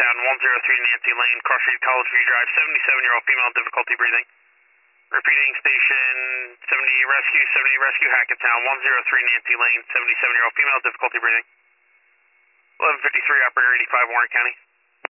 Hackettstown, 103 Nancy Lane, Cross Street, College View Drive, 77-year-old female, difficulty breathing. Repeating station 70 rescue Hackettstown, 103 Nancy Lane, 77-year-old female, difficulty breathing. 1153, operator 85, Warren County.